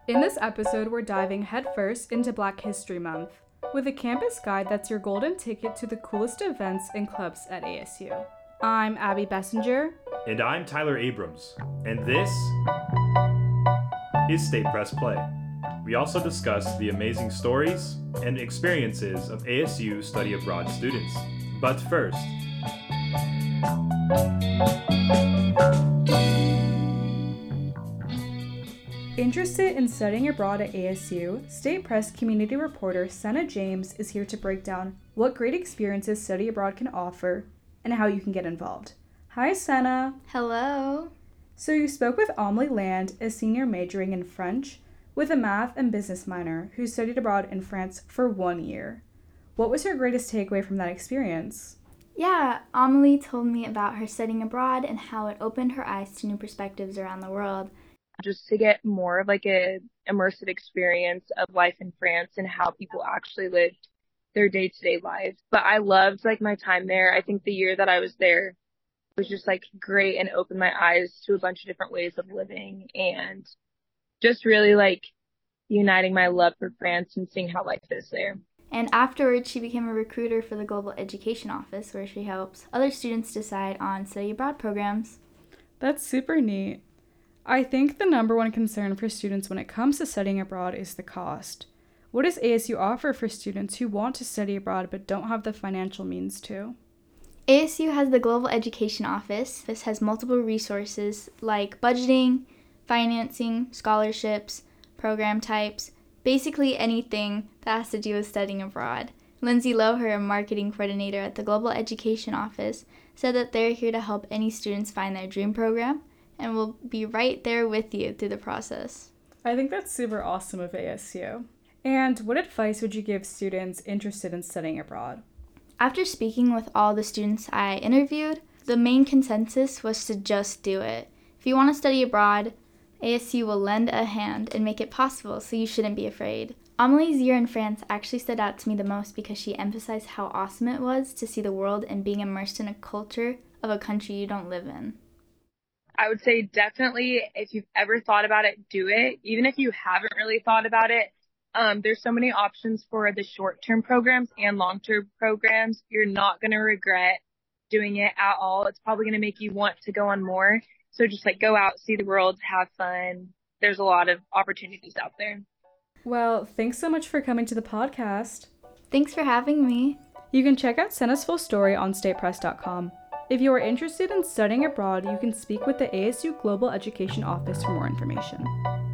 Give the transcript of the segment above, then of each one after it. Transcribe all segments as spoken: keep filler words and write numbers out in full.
In this episode, we're diving headfirst into Black History Month with a campus guide that's your golden ticket to the coolest events and clubs at A S U. I'm Abby Bessinger. And I'm Tyler Abrams. And this is State Press Play. We also discuss the amazing stories and experiences of A S U study abroad students. But first, interested in studying abroad at A S U, State Press community reporter Senna James is here to break down what great experiences study abroad can offer and how you can get involved. Hi, Senna. Hello. So you spoke with Amelie Land, a senior majoring in French, with a math and business minor who studied abroad in France for one year. What was her greatest takeaway from that experience? Yeah, Amelie told me about her studying abroad and how it opened her eyes to new perspectives around the world. Just to get more of like a immersive experience of life in France and how people actually lived their day-to-day lives. But I loved like my time there. I think the year that I was there was just like great and opened my eyes to a bunch of different ways of living and just really like uniting my love for France and seeing how life is there. And afterwards, she became a recruiter for the Global Education Office, where she helps other students decide on study abroad programs. That's super neat. I think the number one concern for students when it comes to studying abroad is the cost. What does A S U offer for students who want to study abroad but don't have the financial means to? A S U has the Global Education Office. This has multiple resources like budgeting, financing, scholarships, program types, basically anything that has to do with studying abroad. Lindsay Lowe, her marketing coordinator at the Global Education Office, said that they're here to help any students find their dream program and will be right there with you through the process. I think that's super awesome of A S U. And what advice would you give students interested in studying abroad? After speaking with all the students I interviewed, the main consensus was to just do it. If you want to study abroad, A S U will lend a hand and make it possible, so you shouldn't be afraid. Amelie's year in France actually stood out to me the most because she emphasized how awesome it was to see the world and being immersed in a culture of a country you don't live in. I would say definitely if you've ever thought about it, do it. Even if you haven't really thought about it, um, there's so many options for the short-term programs and long-term programs. You're not going to regret doing it at all. It's probably going to make you want to go on more. So just like go out, see the world, have fun. There's a lot of opportunities out there. Well, thanks so much for coming to the podcast. Thanks for having me. You can check out Senna's full story on state press dot com. If you are interested in studying abroad, you can speak with the A S U Global Education Office for more information.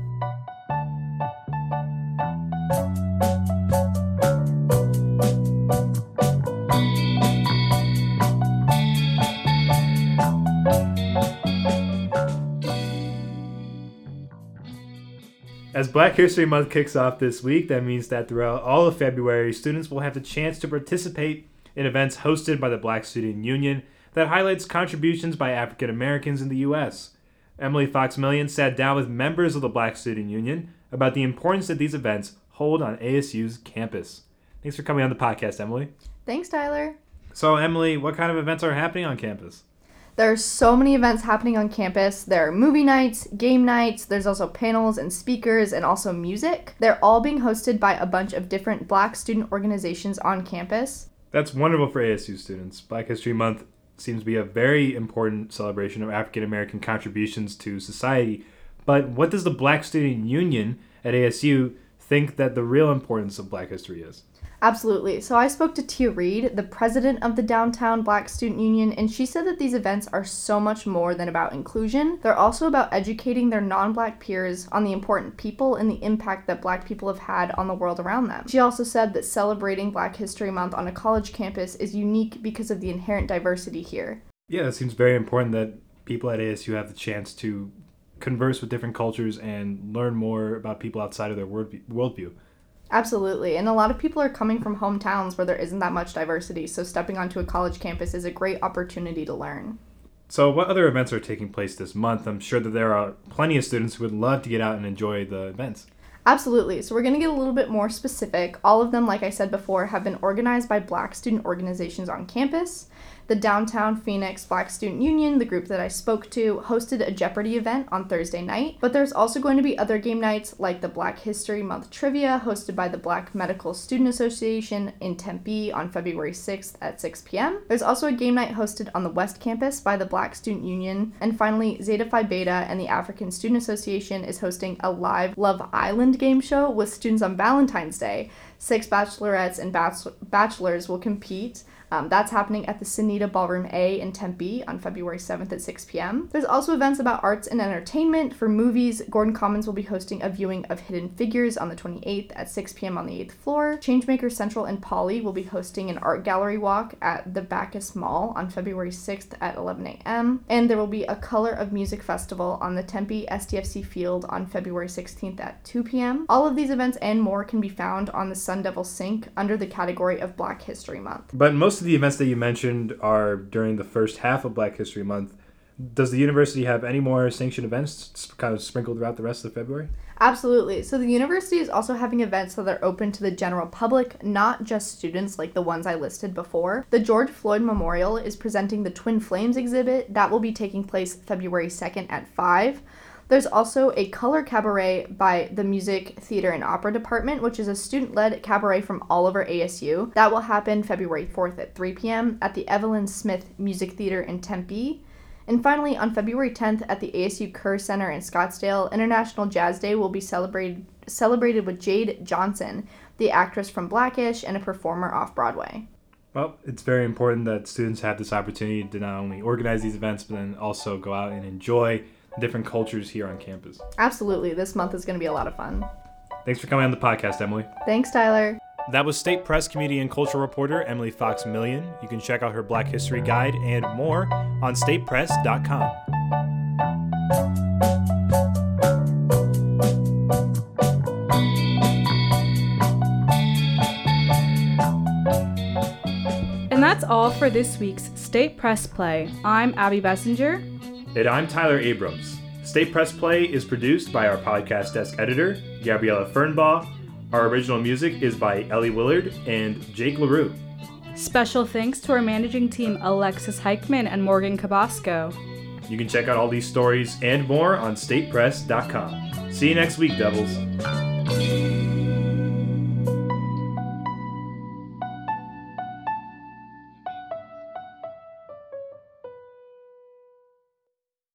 as Black History Month kicks off this week, that means that throughout all of February, students will have the chance to participate in events hosted by the Black Student Union that highlights contributions by African Americans in the U S. Emily Fox-Millian sat down with members of the Black Student Union about the importance that these events hold on A S U's campus. Thanks for coming on the podcast, Emily. Thanks, Tyler. So, Emily, what kind of events are happening on campus? There are so many events happening on campus. There are movie nights, game nights, there's also panels and speakers, and also music. They're all being hosted by a bunch of different Black student organizations on campus. That's wonderful for A S U students. Black History Month seems to be a very important celebration of African American contributions to society. But what does the Black Student Union at A S U think that the real importance of Black history is? Absolutely. So I spoke to Tia Reed, the president of the Downtown Black Student Union, and she said that these events are so much more than about inclusion. They're also about educating their non-Black peers on the important people and the impact that Black people have had on the world around them. She also said that celebrating Black History Month on a college campus is unique because of the inherent diversity here. Yeah, it seems very important that people at A S U have the chance to converse with different cultures and learn more about people outside of their worldview. Absolutely, and a lot of people are coming from hometowns where there isn't that much diversity, so stepping onto a college campus is a great opportunity to learn. So what other events are taking place this month? I'm sure that there are plenty of students who would love to get out and enjoy the events. Absolutely, so we're going to get a little bit more specific. All of them, like I said before, have been organized by Black student organizations on campus. The Downtown Phoenix Black Student Union, the group that I spoke to, hosted a Jeopardy event on Thursday night, but there's also going to be other game nights like the Black History Month Trivia hosted by the Black Medical Student Association in Tempe on February sixth at six p.m. There's also a game night hosted on the West Campus by the Black Student Union, and finally, Zeta Phi Beta and the African Student Association is hosting a live Love Island game show with students on Valentine's Day. Six bachelorettes and bach- bachelors will compete. Um, that's happening at the Sunita Ballroom A in Tempe on February seventh at six p.m. There's also events about arts and entertainment. For movies, Gordon Commons will be hosting a viewing of Hidden Figures on the twenty-eighth at six p.m. on the eighth floor. Changemaker Central and Poly will be hosting an art gallery walk at the Bacchus Mall on February sixth at eleven a.m. And there will be a Color of Music Festival on the Tempe S D F C field on February sixteenth at two p.m. All of these events and more can be found on the Sun Devil Sync under the category of Black History Month. But most of the events that you mentioned are during the first half of Black History Month. Does the university have any more sanctioned events kind of sprinkled throughout the rest of February? Absolutely. So the university is also having events that are open to the general public, not just students like the ones I listed before. The George Floyd Memorial is presenting the Twin Flames exhibit. That will be taking place February second at five. There's also a color cabaret by the Music, Theater, and Opera Department, which is a student-led cabaret from all over A S U. That will happen February fourth at three p.m. at the Evelyn Smith Music Theater in Tempe. And finally, on February tenth at the A S U Kerr Center in Scottsdale, International Jazz Day will be celebrated celebrated with Jade Johnson, the actress from Blackish and a performer off-Broadway. Well, it's very important that students have this opportunity to not only organize these events, but then also go out and enjoy different cultures here on campus. Absolutely. This month is going to be a lot of fun. Thanks for coming on the podcast, Emily. Thanks, Tyler. That was State Press community and culture reporter Emily Fox Million. You can check out her Black History Guide and more on state press dot com. And that's all for this week's State Press Play. I'm Abby Bessinger. And I'm Tyler Abrams. State Press Play is produced by our podcast desk editor, Gabriella Fernbaugh. Our original music is by Ellie Willard and Jake LaRue. Special thanks to our managing team, Alexis Heichman and Morgan Cabasco. You can check out all these stories and more on state press dot com. See you next week, Devils.